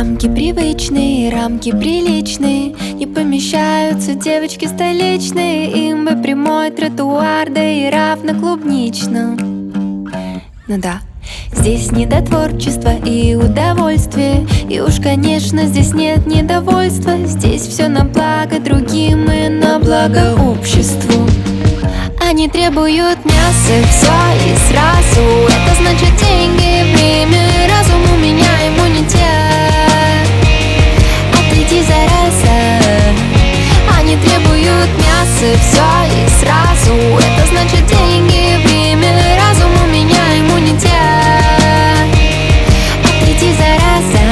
Рамки привычные, рамки приличные, не помещаются девочки столичные. Им бы прямой тротуар, да и равно клубничным. Ну да, здесь не до творчества и удовольствия. И уж, конечно, здесь нет недовольства. Здесь все на благо другим и на благо обществу. Они требуют мяса, все и сразу. Это значит деньги, время, разум. У меня иммунитет. Отойди, зараза. Они требуют мяса, все и сразу. Это значит деньги, время, разум. У меня иммунитет. Отойди, зараза.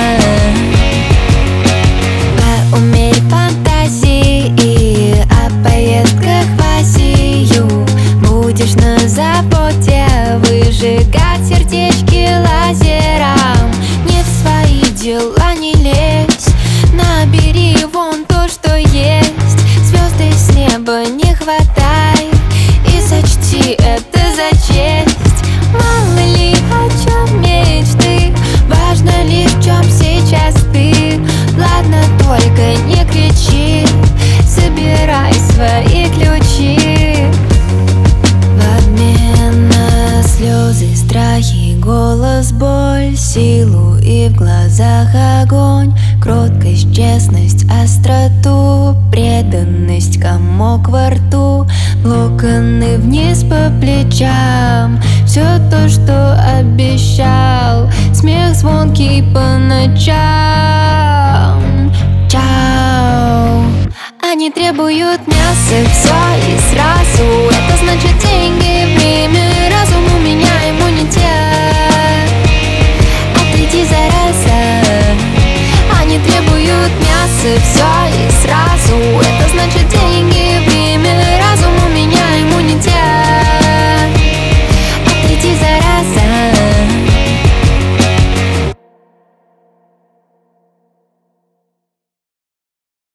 Поумерь фантазии о поездках в Азию. Будешь на заводе выжигать сердечки лазером. Не в свои дела не лезь. Набери вон то, что есть. Звезды с неба не хватай. И сочти это за честь. Мало ли о чем мечты, важно ли в чем сейчас ты. Ладно, только не кричи. Собирай свои ключи. В обмен на слезы, страхи, голос, боль, силу и в глазах огонь. Кроткость, честность, остроту, преданность, комок во рту. Локоны вниз по плечам, все то, что обещал. Смех звонкий по ночам. Чао. Они требуют мяса, все и сразу. Это значит деньги, время, разум. У меня иммунитет. Отойди, зараза. Они требуют мяса, все и сразу. Это значит деньги,